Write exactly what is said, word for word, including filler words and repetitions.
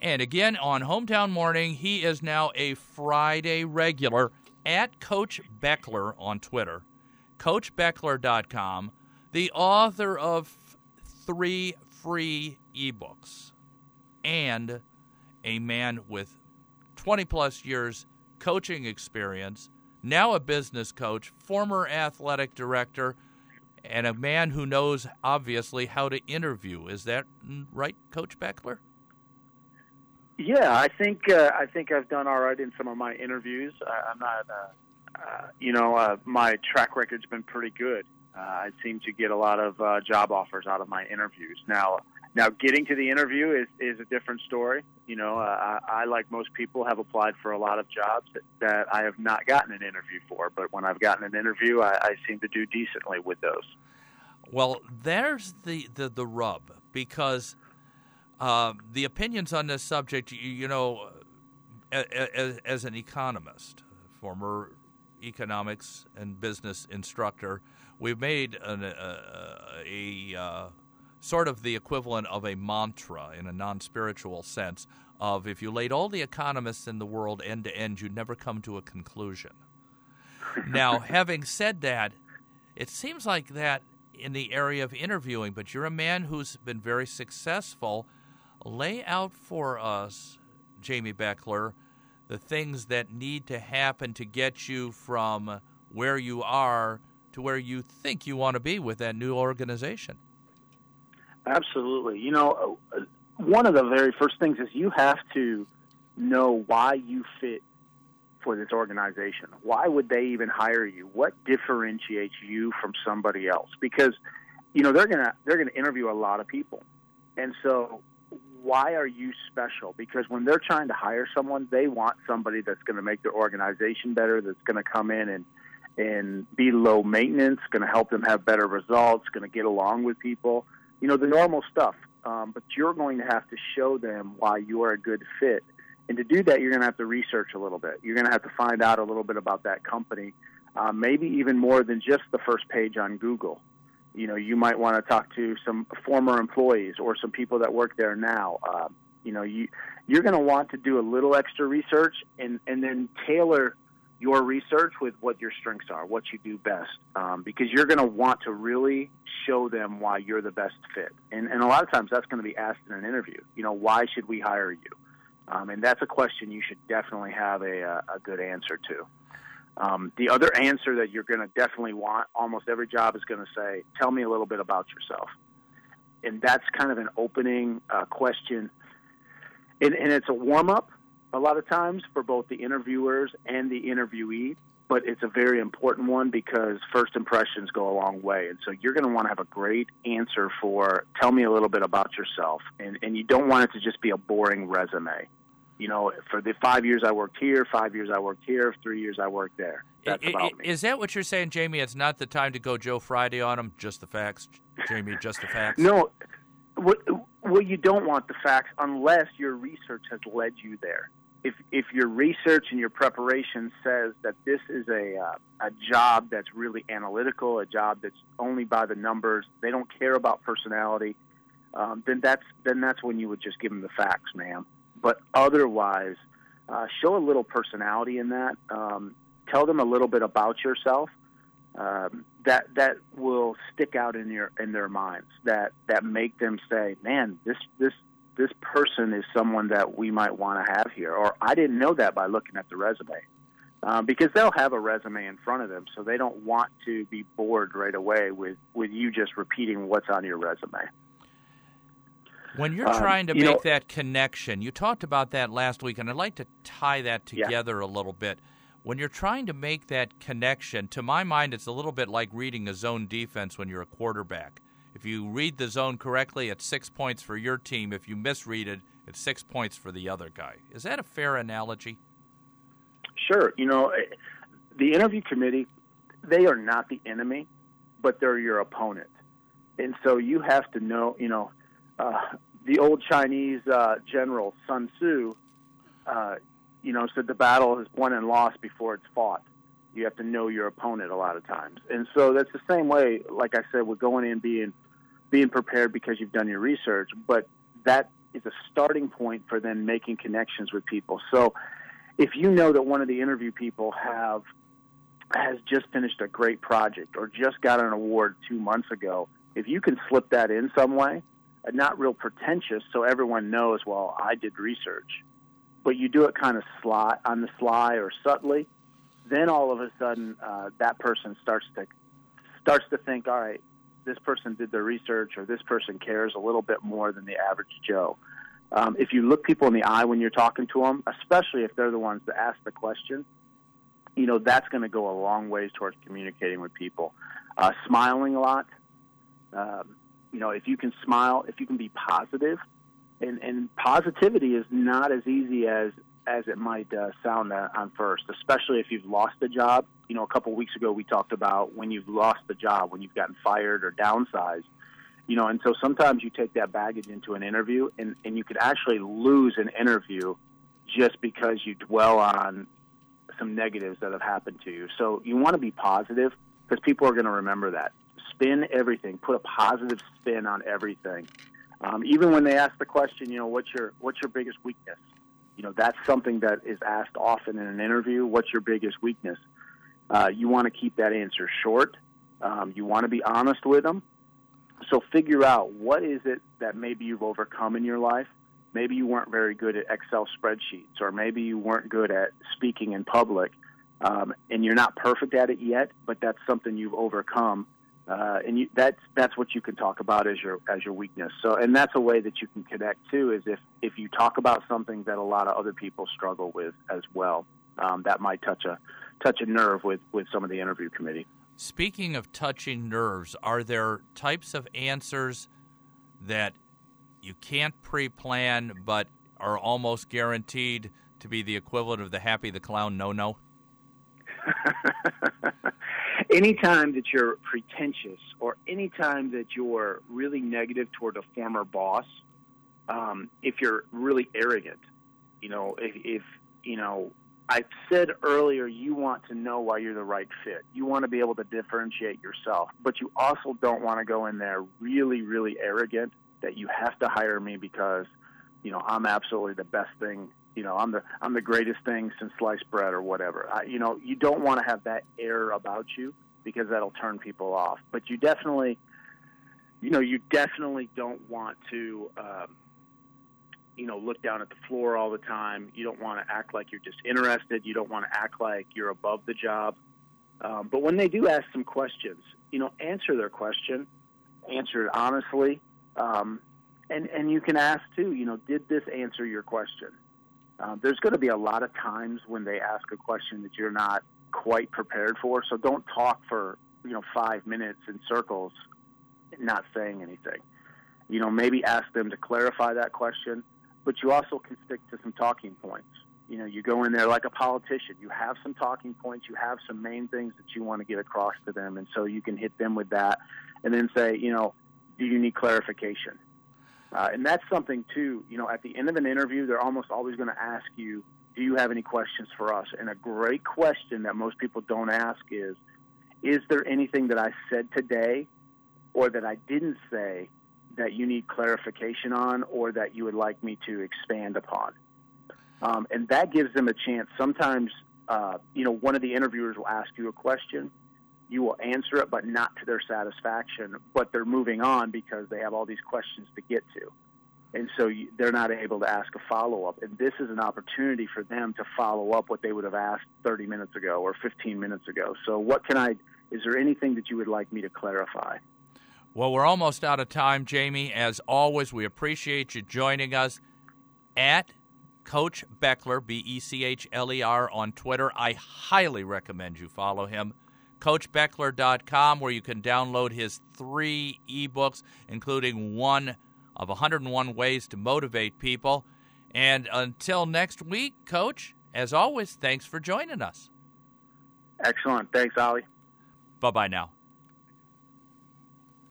And again, on Hometown Morning, he is now a Friday regular at Coach Beckler on Twitter, coach beckler dot com, the author of three free ebooks, and a man with twenty-plus years coaching experience, now a business coach, former athletic director, and a man who knows, obviously, how to interview. Is that right, Coach Beckler? Yeah, I think uh, I think I've done all right in some of my interviews. I, I'm not, uh, uh, you know, uh, my track record's been pretty good. Uh, I seem to get a lot of uh, job offers out of my interviews. Now, now getting to the interview is, is a different story. You know, uh, I, I, like most people, have applied for a lot of jobs that, that I have not gotten an interview for. But when I've gotten an interview, I, I seem to do decently with those. Well, there's the, the, the rub, because uh, the opinions on this subject, you, you know, as, as an economist, former economics and business instructor, we've made an, a, a, a uh, sort of the equivalent of a mantra in a non-spiritual sense of, if you laid all the economists in the world end to end, you'd never come to a conclusion. Now, having said that, it seems like that in the area of interviewing, but you're a man who's been very successful. Lay out for us, Jamie Beckler, the things that need to happen to get you from where you are to where you think you want to be with that new organization. Absolutely. You know, one of the very first things is you have to know why you fit for this organization. Why would they even hire you? What differentiates you from somebody else? Because, you know, they're gonna they're gonna interview a lot of people, and so why are you special? Because when they're trying to hire someone, they want somebody that's going to make their organization better, that's going to come in and and be low maintenance, going to help them have better results, going to get along with people. You know, the normal stuff. Um, but you're going to have to show them why you are a good fit. And to do that, you're going to have to research a little bit. You're going to have to find out a little bit about that company, uh, maybe even more than just the first page on Google. You know, you might want to talk to some former employees or some people that work there now. Uh, you know, you, you're going to want to do a little extra research and, and then tailor your research with what your strengths are, what you do best, um, because you're going to want to really show them why you're the best fit. And, and a lot of times that's going to be asked in an interview. You know, why should we hire you? Um, and that's a question you should definitely have a, a good answer to. Um, the other answer that you're going to definitely want, almost every job is going to say, tell me a little bit about yourself. And that's kind of an opening uh, question. And, and it's a warm-up a lot of times for both the interviewers and the interviewee, but it's a very important one because first impressions go a long way. And so you're going to want to have a great answer for, tell me a little bit about yourself. And, and you don't want it to just be a boring resume. You know, for the five years I worked here, five years I worked here, three years I worked there. That's it, about it, me. Is that what you're saying, Jamie? It's not the time to go Joe Friday on them? Just the facts, Jamie, just the facts? No. Well, well, you don't want the facts unless your research has led you there. If if your research and your preparation says that this is a uh, a job that's really analytical, a job that's only by the numbers, they don't care about personality, um, then that's then that's when you would just give them the facts, ma'am. But otherwise, uh, show a little personality in that. Um, tell them a little bit about yourself. Um, that that will stick out in your in their minds. That that make them say, "Man, this this." this person is someone that we might want to have here," or I didn't know that by looking at the resume, um, because they'll have a resume in front of them, so they don't want to be bored right away with, with you just repeating what's on your resume. When you're um, trying to you make know, that connection, you talked about that last week, and I'd like to tie that together yeah. a little bit. When you're trying to make that connection, to my mind, it's a little bit like reading a zone defense when you're a quarterback. If you read the zone correctly, it's six points for your team. If you misread it, it's six points for the other guy. Is that a fair analogy? Sure. You know, the interview committee, they are not the enemy, but they're your opponent. And so you have to know, you know, uh, the old Chinese uh, general Sun Tzu, uh, you know, said the battle is won and lost before it's fought. You have to know your opponent a lot of times. And so that's the same way, like I said, we're going in being being prepared because you've done your research, but that is a starting point for then making connections with people. So if you know that one of the interview people have has just finished a great project or just got an award two months ago, if you can slip that in some way, uh, not real pretentious, so everyone knows, well, I did research, but you do it kind of sly, on the sly or subtly, then all of a sudden uh, that person starts to starts to think, all right, this person did their research or this person cares a little bit more than the average Joe. Um, if you look people in the eye when you're talking to them, especially if they're the ones that ask the question, you know, that's going to go a long ways towards communicating with people. Uh, smiling a lot. Um, you know, if you can smile, if you can be positive, and, and positivity is not as easy as, as it might uh, sound uh, on first, especially if you've lost a job. You know, a couple of weeks ago we talked about when you've lost the job, when you've gotten fired or downsized. You know, and so sometimes you take that baggage into an interview, and, and you could actually lose an interview just because you dwell on some negatives that have happened to you. So you want to be positive because people are going to remember that. Spin everything. Put a positive spin on everything. Um, even when they ask the question, you know, what's your what's your biggest weakness? You know, that's something that is asked often in an interview. What's your biggest weakness? Uh, you want to keep that answer short. Um, you want to be honest with them. So figure out what is it that maybe you've overcome in your life. Maybe you weren't very good at Excel spreadsheets, or maybe you weren't good at speaking in public, um, and you're not perfect at it yet, but that's something you've overcome. Uh, and you, that's that's what you can talk about as your as your weakness. So, and that's a way that you can connect too. Is if if you talk about something that a lot of other people struggle with as well, um, that might touch a touch a nerve with, with some of the interview committee. Speaking of touching nerves, are there types of answers that you can't pre-plan but are almost guaranteed to be the equivalent of the Happy the Clown no-no? Anytime that you're pretentious or anytime that you're really negative toward a former boss, um, if you're really arrogant, you know, if, if, you know, I said earlier you want to know why you're the right fit. You want to be able to differentiate yourself, but you also don't want to go in there really, really arrogant that you have to hire me because, you know, I'm absolutely the best thing. You know, I'm the I'm the greatest thing since sliced bread or whatever. I, you know, you don't want to have that air about you because that'll turn people off. But you definitely, you know, you definitely don't want to, um, you know, look down at the floor all the time. You don't want to act like you're just interested. You don't want to act like you're above the job. Um, but when they do ask some questions, you know, answer their question, answer it honestly. Um, and, and you can ask, too, you know, did this answer your question? Um, there's going to be a lot of times when they ask a question that you're not quite prepared for. So don't talk for, you know, five minutes in circles not saying anything. You know, maybe ask them to clarify that question, but you also can stick to some talking points. You know, you go in there like a politician. You have some talking points. You have some main things that you want to get across to them, and so you can hit them with that and then say, you know, do you need clarification? Uh, and that's something, too, you know, at the end of an interview, they're almost always going to ask you, do you have any questions for us? And a great question that most people don't ask is, is there anything that I said today or that I didn't say that you need clarification on or that you would like me to expand upon? Um, and that gives them a chance. Sometimes, uh, you know, one of the interviewers will ask you a question. You will answer it, but not to their satisfaction. But they're moving on because they have all these questions to get to. And so you, they're not able to ask a follow-up. And this is an opportunity for them to follow up what they would have asked thirty minutes ago or fifteen minutes ago. So what can I – is there anything that you would like me to clarify? Well, we're almost out of time, Jamie. As always, we appreciate you joining us at Coach Bechler, B E C H L E R, on Twitter. I highly recommend you follow him. coach bechler dot com, where you can download his three ebooks, including one of one hundred one Ways to Motivate People. And until next week, Coach, as always, thanks for joining us. Excellent. Thanks, Ollie. Bye-bye now.